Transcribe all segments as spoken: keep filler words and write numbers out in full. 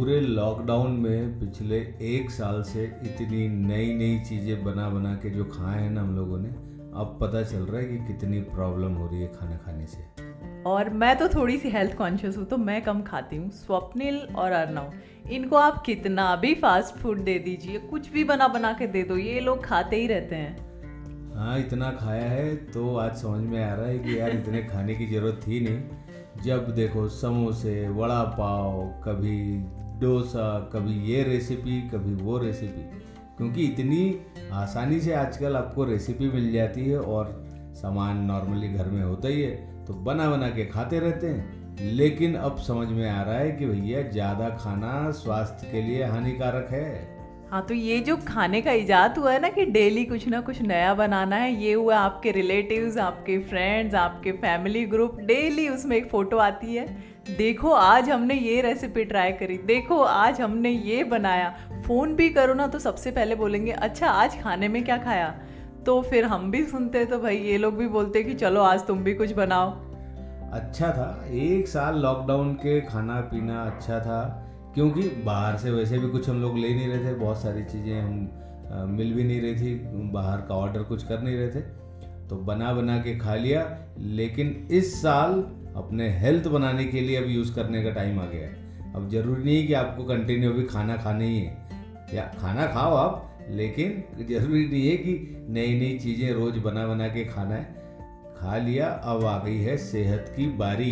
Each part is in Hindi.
पूरे लॉकडाउन में पिछले एक साल से इतनी नई नई चीज़ें बना बना के जो खाए हैं ना हम लोगों ने, अब पता चल रहा है कि कितनी प्रॉब्लम हो रही है खाना खाने से। और मैं तो थोड़ी सी हेल्थ कॉन्शियस हूँ तो मैं कम खाती हूँ। स्वप्निल और अर्नव, इनको आप कितना भी फास्ट फूड दे दीजिए, कुछ भी बना बना के दे दो, ये लोग खाते ही रहते हैं। हाँ, इतना खाया है तो आज समझ में आ रहा है कि यार इतने खाने की ज़रूरत थी नहीं। जब देखो समोसे, वड़ा पाव, कभी डोसा, कभी ये रेसिपी, कभी वो रेसिपी, क्योंकि इतनी आसानी से आजकल आपको रेसिपी मिल जाती है और सामान नॉर्मली घर में होता ही है तो बना बना के खाते रहते हैं। लेकिन अब समझ में आ रहा है कि भैया ज़्यादा खाना स्वास्थ्य के लिए हानिकारक है। हाँ, तो ये जो खाने का इजाद हुआ है ना कि डेली कुछ ना कुछ नया बनाना है, ये हुआ आपके रिलेटिव्स, आपके फ्रेंड्स, आपके फैमिली ग्रुप, डेली उसमें एक फ़ोटो आती है, देखो आज हमने ये रेसिपी ट्राई करी, देखो आज हमने ये बनाया। फ़ोन भी करो ना तो सबसे पहले बोलेंगे अच्छा आज खाने में क्या खाया। तो फिर हम भी सुनते तो भाई ये लोग भी बोलते कि चलो आज तुम भी कुछ बनाओ। अच्छा था, एक साल लॉकडाउन के खाना पीना अच्छा था, क्योंकि बाहर से वैसे भी कुछ हम लोग ले नहीं रहे थे, बहुत सारी चीज़ें हम आ, मिल भी नहीं रही थी, बाहर का ऑर्डर कुछ कर नहीं रहे थे तो बना बना के खा लिया। लेकिन इस साल अपने हेल्थ बनाने के लिए अब यूज़ करने का टाइम आ गया है। अब ज़रूरी नहीं है कि आपको कंटिन्यू भी खाना खाना ही है, या खाना खाओ आप, लेकिन ज़रूरी नहीं है कि नई नई चीज़ें रोज़ बना बना के खाना है। खा लिया, अब आ गई है सेहत की बारी।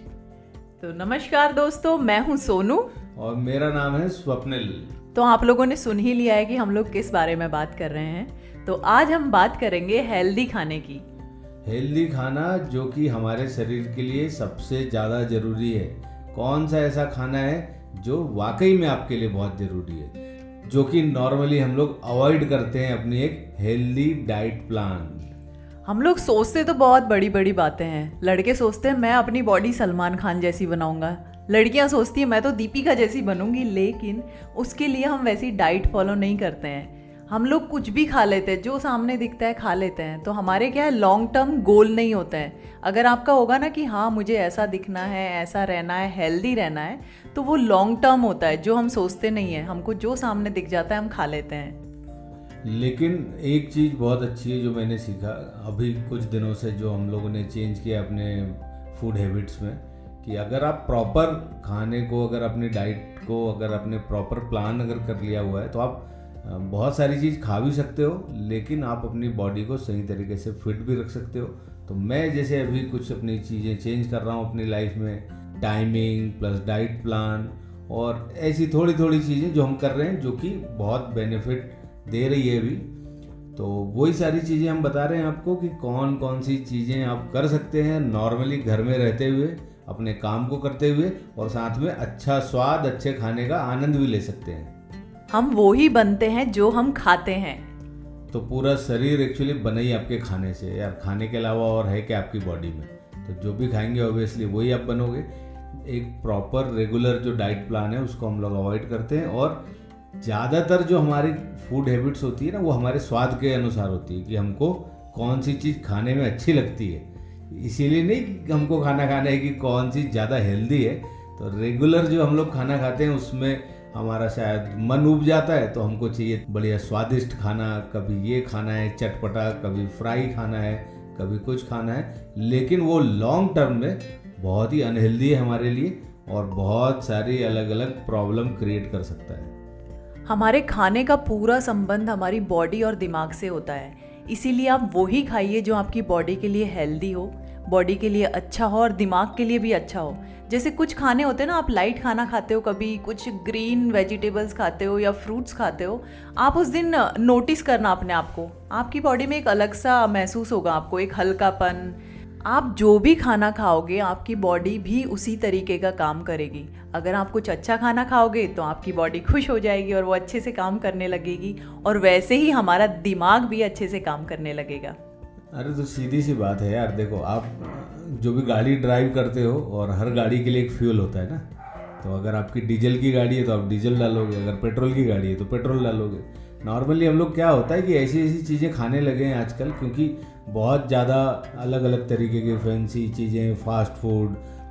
तो नमस्कार दोस्तों, मैं हूँ सोनू और मेरा नाम है स्वप्निल। तो आप लोगों ने सुन ही लिया है कि हम लोग किस बारे में बात कर रहे हैं। तो आज हम बात करेंगे हेल्दी खाने की। हेल्दी खाना जो कि हमारे शरीर के लिए सबसे ज़्यादा ज़रूरी है। कौन सा ऐसा खाना है जो वाकई में आपके लिए बहुत ज़रूरी है, जो कि नॉर्मली हम लोग अवॉइड करते हैं अपनी एक हेल्दी डाइट प्लान। हम लोग सोचते तो बहुत बड़ी बड़ी बातें हैं। लड़के सोचते हैं मैं अपनी बॉडी सलमान खान जैसी बनाऊंगा, लड़कियां सोचती हैं मैं तो दीपिका जैसी बनूंगी, लेकिन उसके लिए हम वैसी डाइट फॉलो नहीं करते हैं। हम लोग कुछ भी खा लेते हैं, जो सामने दिखता है खा लेते हैं। तो हमारे क्या है, लॉन्ग टर्म गोल नहीं होता है। अगर आपका होगा ना कि हाँ मुझे ऐसा दिखना है, ऐसा रहना है, हेल्दी रहना है, तो वो लॉन्ग टर्म होता है, जो हम सोचते नहीं है। हमको जो सामने दिख जाता है हम खा लेते हैं। लेकिन एक चीज़ बहुत अच्छी है जो मैंने सीखा अभी कुछ दिनों से, जो हम लोगों ने चेंज किया अपने फूड हैबिट्स में, कि अगर आप प्रॉपर खाने को, अगर अपनी डाइट को, अगर अपने प्रॉपर प्लान अगर कर लिया हुआ है तो आप बहुत सारी चीज़ खा भी सकते हो, लेकिन आप अपनी बॉडी को सही तरीके से फिट भी रख सकते हो। तो मैं जैसे अभी कुछ अपनी चीज़ें चेंज कर रहा हूँ अपनी लाइफ में, टाइमिंग प्लस डाइट प्लान और ऐसी थोड़ी थोड़ी चीज़ें जो हम कर रहे हैं जो कि बहुत बेनिफिट दे रही है अभी। तो वही सारी चीज़ें हम बता रहे हैं आपको कि कौन कौन सी चीज़ें आप कर सकते हैं नॉर्मली घर में रहते हुए, अपने काम को करते हुए, और साथ में अच्छा स्वाद, अच्छे खाने का आनंद भी ले सकते हैं। हम वो ही बनते हैं जो हम खाते हैं। तो पूरा शरीर एक्चुअली बना ही आपके खाने से, यार खाने के अलावा और है क्या आपकी बॉडी में। तो जो भी खाएंगे ऑब्वियसली वही आप बनोगे। एक प्रॉपर रेगुलर जो डाइट प्लान है उसको हम लोग अवॉइड करते हैं, और ज़्यादातर जो हमारी फूड हैबिट्स होती है ना वो हमारे स्वाद के अनुसार होती है कि हमको कौन सी चीज़ खाने में अच्छी लगती है। इसीलिए नहीं कि हमको खाना खाना है कि कौन सी ज़्यादा हेल्दी है। तो रेगुलर जो हम लोग खाना खाते हैं उसमें हमारा शायद मन उब जाता है, तो हमको चाहिए बढ़िया स्वादिष्ट खाना, कभी ये खाना है चटपटा, कभी फ्राई खाना है, कभी कुछ खाना है, लेकिन वो लॉन्ग टर्म में बहुत ही अनहेल्दी है हमारे लिए और बहुत सारी अलग अलग प्रॉब्लम क्रिएट कर सकता है। हमारे खाने का पूरा संबंध हमारी बॉडी और दिमाग से होता है, इसीलिए आप वही खाइए जो आपकी बॉडी के लिए हेल्दी हो, बॉडी के लिए अच्छा हो और दिमाग के लिए भी अच्छा हो। जैसे कुछ खाने होते हैं ना, आप लाइट खाना खाते हो, कभी कुछ ग्रीन वेजिटेबल्स खाते हो या फ्रूट्स खाते हो, आप उस दिन नोटिस करना अपने आप को, आपकी बॉडी में एक अलग सा महसूस होगा, आपको एक हल्कापन। आप जो भी खाना खाओगे आपकी बॉडी भी उसी तरीके का काम करेगी। अगर आप कुछ अच्छा खाना खाओगे तो आपकी बॉडी खुश हो जाएगी और वो अच्छे से काम करने लगेगी, और वैसे ही हमारा दिमाग भी अच्छे से काम करने लगेगा। अरे तो सीधी सी बात है यार, देखो आप जो भी गाड़ी ड्राइव करते हो, और हर गाड़ी के लिए एक फ्यूल होता है ना। तो अगर आपकी डीजल की गाड़ी है तो आप डीजल डालोगे, अगर पेट्रोल की गाड़ी है तो पेट्रोल डालोगे। नॉर्मली हम लोग क्या होता है कि ऐसी ऐसी चीज़ें खाने लगे हैं आजकल, क्योंकि बहुत ज़्यादा अलग अलग तरीके की फैंसी चीज़ें, फास्ट फूड,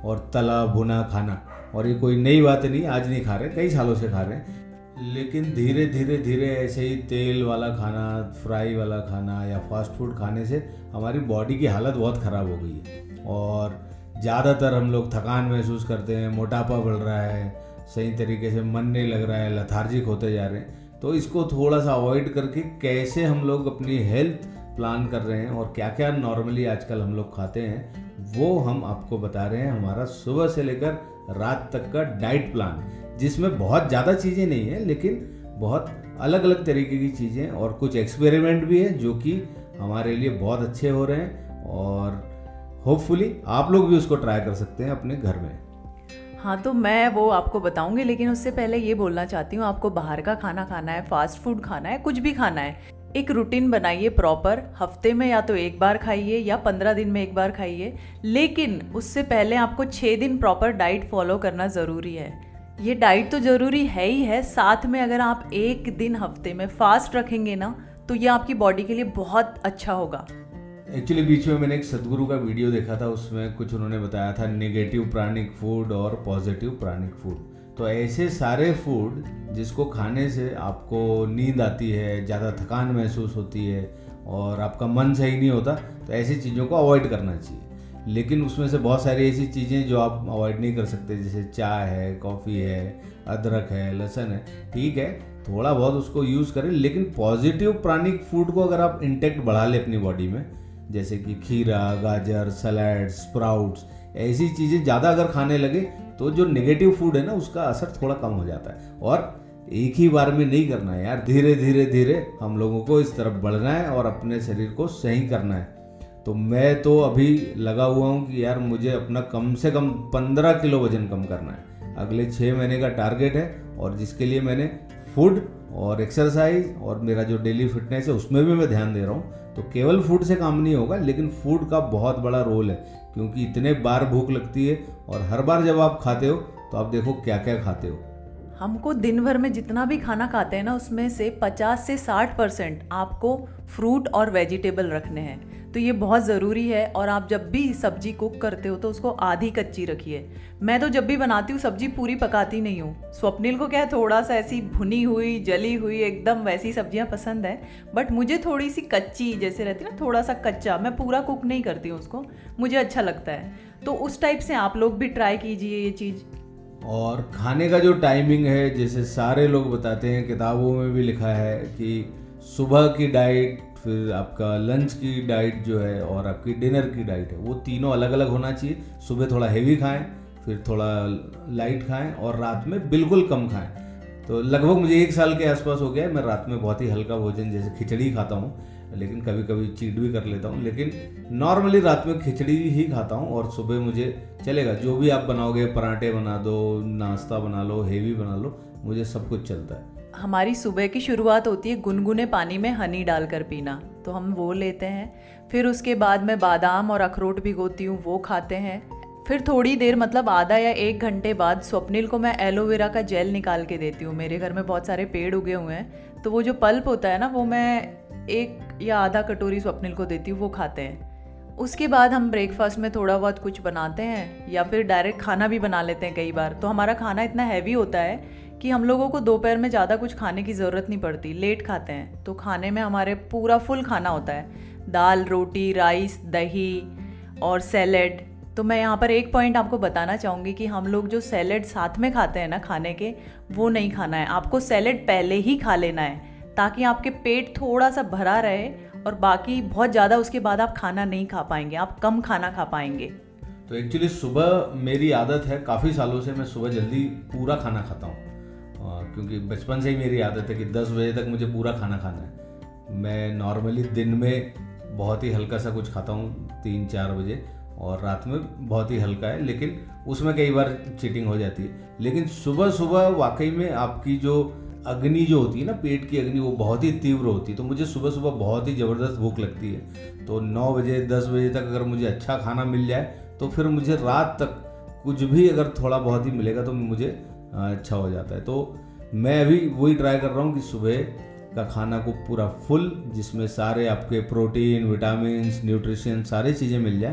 और तला भुना खाना। और ये कोई नई बात नहीं, आज नहीं खा रहे, कई सालों से खा रहे हैं, लेकिन धीरे धीरे धीरे ऐसे ही तेल वाला खाना, फ्राई वाला खाना या फास्ट फूड खाने से हमारी बॉडी की हालत बहुत ख़राब हो गई है। और ज़्यादातर हम लोग थकान महसूस करते हैं, मोटापा बढ़ रहा है, सही तरीके से मन नहीं लग रहा है, लथार्जिक होते जा रहे हैं। तो इसको थोड़ा सा अवॉइड करके कैसे हम लोग अपनी हेल्थ प्लान कर रहे हैं और क्या क्या नॉर्मली आजकल हम लोग खाते हैं, वो हम आपको बता रहे हैं। हमारा सुबह से लेकर रात तक का डाइट प्लान, जिसमें बहुत ज़्यादा चीज़ें नहीं है, लेकिन बहुत अलग अलग तरीके की चीज़ें और कुछ एक्सपेरिमेंट भी है जो कि हमारे लिए बहुत अच्छे हो रहे हैं। और होपफुली आप लोग भी उसको ट्राई कर सकते हैं अपने घर में। हाँ, तो मैं वो आपको बताऊंगी, लेकिन उससे पहले ये बोलना चाहती हूँ, आपको बाहर का खाना खाना है, फास्ट फूड खाना है, कुछ भी खाना है, एक रूटीन बनाइए प्रॉपर। हफ्ते में या तो एक बार खाइए या पंद्रह दिन में एक बार खाइए, लेकिन उससे पहले आपको छः दिन प्रॉपर डाइट फॉलो करना ज़रूरी है। ये डाइट तो ज़रूरी है ही है, साथ में अगर आप एक दिन हफ्ते में फास्ट रखेंगे ना, तो ये आपकी बॉडी के लिए बहुत अच्छा होगा। एक्चुअली बीच में मैंने एक सदगुरु का वीडियो देखा था, उसमें कुछ उन्होंने बताया था नेगेटिव प्राणिक फूड और पॉजिटिव प्राणिक फूड। तो ऐसे सारे फूड जिसको खाने से आपको नींद आती है, ज़्यादा थकान महसूस होती है और आपका मन सही नहीं होता, तो ऐसी चीज़ों को अवॉइड करना चाहिए। लेकिन उसमें से बहुत सारी ऐसी चीज़ें जो आप अवॉइड नहीं कर सकते, जैसे चाय है, कॉफ़ी है, अदरक है, लहसुन है, ठीक है थोड़ा बहुत उसको यूज़ करें। लेकिन पॉजिटिव प्राणिक फूड को अगर आप इंटेक्ट बढ़ा लें अपनी बॉडी में, जैसे कि खीरा, गाजर, सलाद, स्प्राउट्स, ऐसी चीज़ें ज़्यादा अगर खाने लगे तो जो नेगेटिव फूड है ना, उसका असर थोड़ा कम हो जाता है। और एक ही बार में नहीं करना है यार, धीरे धीरे धीरे हम लोगों को इस तरफ बढ़ना है और अपने शरीर को सही करना है। तो मैं तो अभी लगा हुआ हूँ कि यार मुझे अपना कम से कम पंद्रह किलो वजन कम करना है, अगले छः महीने का टारगेट है। और जिसके लिए मैंने फूड और एक्सरसाइज और मेरा जो डेली फिटनेस है उसमें भी मैं ध्यान दे रहा हूँ। तो केवल फूड से काम नहीं होगा, लेकिन फूड का बहुत बड़ा रोल है, क्योंकि इतने बार भूख लगती है और हर बार जब आप खाते हो तो आप देखो क्या क्या खाते हो। हमको दिन भर में जितना भी खाना खाते हैं ना, उसमें से पचास से साठ परसेंट आपको फ्रूट और वेजिटेबल रखने हैं। तो ये बहुत ज़रूरी है। और आप जब भी सब्जी कुक करते हो तो उसको आधी कच्ची रखिए। मैं तो जब भी बनाती हूँ सब्जी पूरी पकाती नहीं हूँ। स्वप्निल को क्या है, थोड़ा सा ऐसी भुनी हुई, जली हुई, एकदम वैसी सब्जियाँ पसंद है, बट मुझे थोड़ी सी कच्ची जैसे रहती है ना, थोड़ा सा कच्चा, मैं पूरा कुक नहीं करती हूँ उसको, मुझे अच्छा लगता है। तो उस टाइप से आप लोग भी ट्राई कीजिए ये चीज़। और खाने का जो टाइमिंग है, जैसे सारे लोग बताते हैं, किताबों में भी लिखा है कि सुबह की डाइट, फिर आपका लंच की डाइट जो है और आपकी डिनर की डाइट है, वो तीनों अलग अलग होना चाहिए। सुबह थोड़ा हेवी खाएं, फिर थोड़ा लाइट खाएं और रात में बिल्कुल कम खाएं। तो लगभग मुझे एक साल के आसपास हो गया है, मैं रात में बहुत ही हल्का भोजन जैसे खिचड़ी खाता हूँ, लेकिन कभी कभी चीट भी कर लेता हूँ, लेकिन नॉर्मली रात में खिचड़ी ही खाता हूँ। और सुबह मुझे चलेगा, जो भी आप बनाओगे, पराठे बना दो, नाश्ता बना लो, हेवी बना लो, मुझे सब कुछ चलता है। हमारी सुबह की शुरुआत होती है गुनगुने पानी में हनी डालकर पीना, तो हम वो लेते हैं। फिर उसके बाद मैं बादाम और अखरोट भिगोती हूँ, वो खाते हैं। फिर थोड़ी देर, मतलब आधा या एक घंटे बाद, स्वप्निल को मैं एलोवेरा का जेल निकाल के देती हूँ। मेरे घर में बहुत सारे पेड़ उगे हुए हैं, तो वो जो पल्प होता है ना, वो मैं एक या आधा कटोरी स्वप्निल को देती हूँ, वो खाते हैं। उसके बाद हम ब्रेकफास्ट में थोड़ा बहुत कुछ बनाते हैं या फिर डायरेक्ट खाना भी बना लेते हैं कई बार। तो हमारा खाना इतना हैवी होता है कि हम लोगों को दोपहर में ज़्यादा कुछ खाने की ज़रूरत नहीं पड़ती, लेट खाते हैं। तो खाने में हमारे पूरा फुल खाना होता है, दाल, रोटी, राइस, दही और सैलेड। तो मैं यहाँ पर एक पॉइंट आपको बताना चाहूँगी कि हम लोग जो सैलेड साथ में खाते हैं ना खाने के, वो नहीं खाना है। आपको सैलेड पहले ही खा लेना है, ताकि आपके पेट थोड़ा सा भरा रहे, और बाकी बहुत ज़्यादा उसके बाद आप खाना नहीं खा पाएंगे, आप कम खाना खा पाएंगे। तो एक्चुअली सुबह मेरी आदत है, काफ़ी सालों से मैं सुबह जल्दी पूरा खाना खाता हूँ, क्योंकि बचपन से ही मेरी आदत है कि दस बजे तक मुझे पूरा खाना खाना है। मैं नॉर्मली दिन में बहुत ही हल्का सा कुछ खाता हूँ, तीन चार बजे, और रात में बहुत ही हल्का है, लेकिन उसमें कई बार चीटिंग हो जाती है। लेकिन सुबह सुबह वाकई में आपकी जो अग्नि जो होती है ना, पेट की अग्नि, वो बहुत ही तीव्र होती है। तो मुझे सुबह सुबह बहुत ही ज़बरदस्त भूख लगती है। तो नौ बजे दस बजे तक अगर मुझे अच्छा खाना मिल जाए, तो फिर मुझे रात तक कुछ भी अगर थोड़ा बहुत ही मिलेगा तो मुझे अच्छा हो जाता है। तो मैं अभी वही ट्राई कर रहा हूँ कि सुबह का खाना को पूरा फुल, जिसमें सारे आपके प्रोटीन, विटामिन, न्यूट्रिशन, सारी चीज़ें मिल जाए,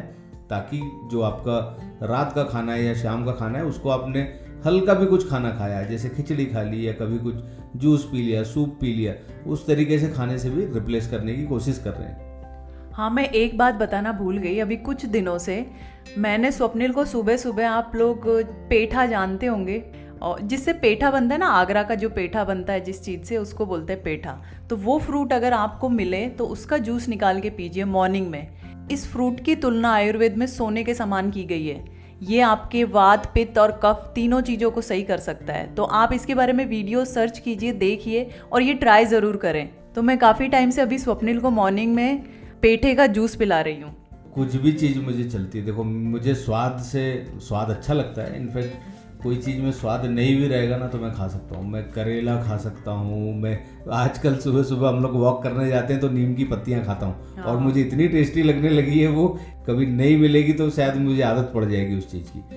ताकि जो आपका रात का खाना है या शाम का खाना है उसको आपने हल्का भी कुछ खाना खाया है, जैसे खिचड़ी खा ली या कभी कुछ जूस पी लिया, सूप पी लिया, उस तरीके से खाने से भी रिप्लेस करने की कोशिश कर रहे हैं। हाँ, मैं एक बात बताना भूल गई। अभी कुछ दिनों से मैंने स्वप्निल को सुबह सुबह, आप लोग पेठा जानते होंगे, और जिससे पेठा बनता है ना, आगरा का जो पेठा बनता है जिस चीज़ से, उसको बोलते हैं पेठा। तो वो फ्रूट अगर आपको मिले तो उसका जूस निकाल के पीजिए मॉर्निंग में। इस फ्रूट की तुलना आयुर्वेद में सोने के समान की गई है। ये आपके वात, पित्त और कफ तीनों चीज़ों को सही कर सकता है। तो आप इसके बारे में वीडियो सर्च कीजिए, देखिए और ये ट्राई ज़रूर करें। तो मैं काफ़ी टाइम से अभी स्वप्निल को मॉर्निंग में पेठे का जूस पिला रही हूँ। कुछ भी चीज़ मुझे चलती है, देखो मुझे स्वाद से स्वाद अच्छा लगता है। इनफैक्ट कोई चीज़ में स्वाद नहीं भी रहेगा ना तो मैं खा सकता हूँ। मैं करेला खा सकता हूँ, मैं आजकल सुबह सुबह हम लोग वॉक करने जाते हैं तो नीम की पत्तियाँ खाता हूँ। हाँ। और मुझे इतनी टेस्टी लगने लगी है वो, कभी नहीं मिलेगी तो शायद मुझे आदत पड़ जाएगी उस चीज़ की।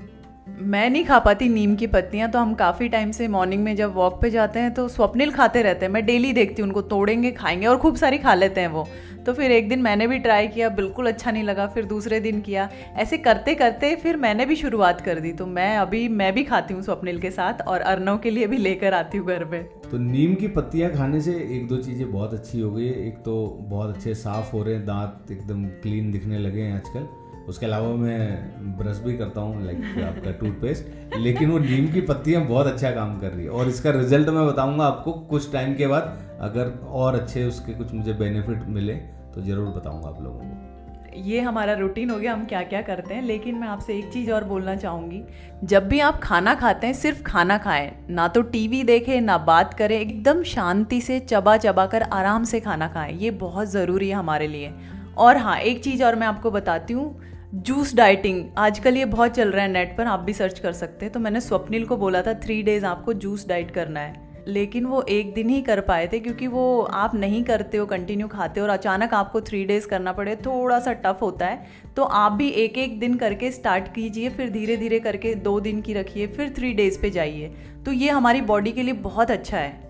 मैं नहीं खा पाती नीम की पत्तियाँ, तो हम काफ़ी टाइम से मॉर्निंग में जब वॉक पे जाते हैं तो स्वप्निल खाते रहते हैं। मैं डेली देखती हूँ उनको, तोड़ेंगे खाएंगे और खूब सारी खा लेते हैं वो। तो फिर एक दिन मैंने भी ट्राई किया, बिल्कुल अच्छा नहीं लगा। फिर दूसरे दिन किया, ऐसे करते करते फिर मैंने भी शुरुआत कर दी। तो मैं अभी मैं भी खाती हूँ स्वप्निल के साथ, और अर्नव के लिए भी लेकर आती हूँ घर पे। तो नीम की पत्तियाँ खाने से एक दो चीज़ें बहुत अच्छी हो गई है। एक तो बहुत अच्छे साफ़ हो रहे हैं दांत, एकदम क्लीन दिखने लगे हैं आजकल। उसके अलावा मैं ब्रश भी करता हूँ, लाइक आपका टूथपेस्ट। लेकिन वो नीम की पत्तियाँ बहुत अच्छा काम कर रही है, और इसका रिजल्ट मैं बताऊँगा आपको कुछ टाइम के बाद। अगर और अच्छे उसके कुछ मुझे बेनिफिट मिले तो ज़रूर बताऊँगा आप लोगों को। ये हमारा रूटीन हो गया, हम क्या क्या करते हैं। लेकिन मैं आपसे एक चीज़ और बोलना चाहूँगी, जब भी आप खाना खाते हैं सिर्फ खाना खाएं, ना तो टीवी देखें ना बात करें। एकदम शांति से चबा चबा कर आराम से खाना खाएं, ये बहुत ज़रूरी है हमारे लिए। और हाँ, एक चीज़ और मैं आपको बताती हूँ, जूस डाइटिंग आजकल ये बहुत चल रहा है, नेट पर आप भी सर्च कर सकते हैं। तो मैंने स्वप्निल को बोला था थ्री डेज़ आपको जूस डाइट करना है, लेकिन वो एक दिन ही कर पाए थे, क्योंकि वो आप नहीं करते हो, कंटिन्यू खाते हो, और अचानक आपको थ्री डेज़ करना पड़े, थोड़ा सा टफ होता है। तो आप भी एक एक दिन करके स्टार्ट कीजिए, फिर धीरे धीरे करके दो दिन की रखिए, फिर थ्री डेज़ पे जाइए। तो ये हमारी बॉडी के लिए बहुत अच्छा है।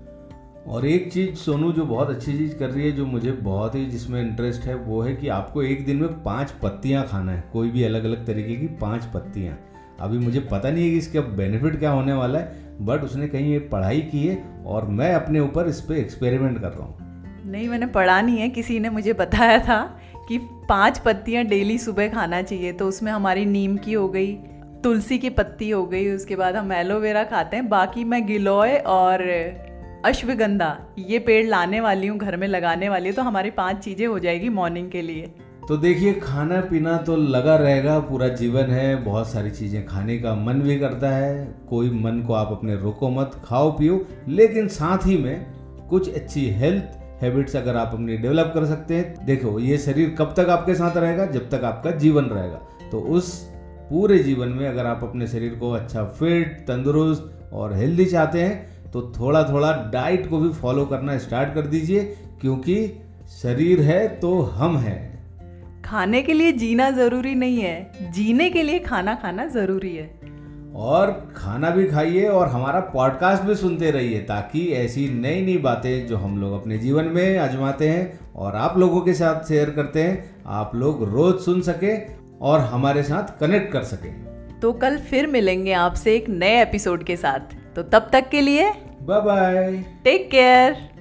और एक चीज़ सोनू जो बहुत अच्छी चीज़ कर रही है, जो मुझे बहुत ही जिसमें इंटरेस्ट है, वो है कि आपको एक दिन में पांच पत्तियां खाना है, कोई भी अलग अलग तरीके की पांच पत्तियां। अभी मुझे पता नहीं है कि इसका बेनिफिट क्या होने वाला है, बट उसने कहीं ये पढ़ाई की है और मैं अपने ऊपर इस पर एक्सपेरिमेंट कर रहा हूँ। नहीं, मैंने पढ़ा नहीं है, किसी ने मुझे बताया था कि पाँच पत्तियाँ डेली सुबह खाना चाहिए। तो उसमें हमारी नीम की हो गई, तुलसी की पत्ती हो गई, उसके बाद हम एलोवेरा खाते हैं। बाकी मैं गिलोय और अश्वगंधा ये पेड़ लाने वाली हूँ, घर में लगाने वाली हूँ। तो हमारी पांच चीज़ें हो जाएगी मॉर्निंग के लिए। तो देखिए, खाना पीना तो लगा रहेगा, पूरा जीवन है, बहुत सारी चीज़ें खाने का मन भी करता है। कोई मन को आप अपने रोको मत, खाओ पियो, लेकिन साथ ही में कुछ अच्छी हेल्थ हैबिट्स अगर आप अपनी डेवलप कर सकते हैं। देखो, ये शरीर कब तक आपके साथ रहेगा? जब तक आपका जीवन रहेगा। तो उस पूरे जीवन में अगर आप अपने शरीर को अच्छा फिट, तंदुरुस्त और हेल्दी चाहते हैं तो थोड़ा थोड़ा डाइट को भी फॉलो करना स्टार्ट कर दीजिए, क्योंकि शरीर है तो हम हैं। खाने के लिए जीना जरूरी नहीं है, जीने के लिए खाना खाना जरूरी है। और खाना भी खाइए और हमारा पॉडकास्ट भी सुनते रहिए, ताकि ऐसी नई नई बातें जो हम लोग अपने जीवन में आजमाते हैं और आप लोगों के साथ शेयर करते हैं, आप लोग रोज सुन सके और हमारे साथ कनेक्ट कर सके। तो कल फिर मिलेंगे आपसे एक नए एपिसोड के साथ। तो तब तक के लिए बाय बाय, टेक केयर।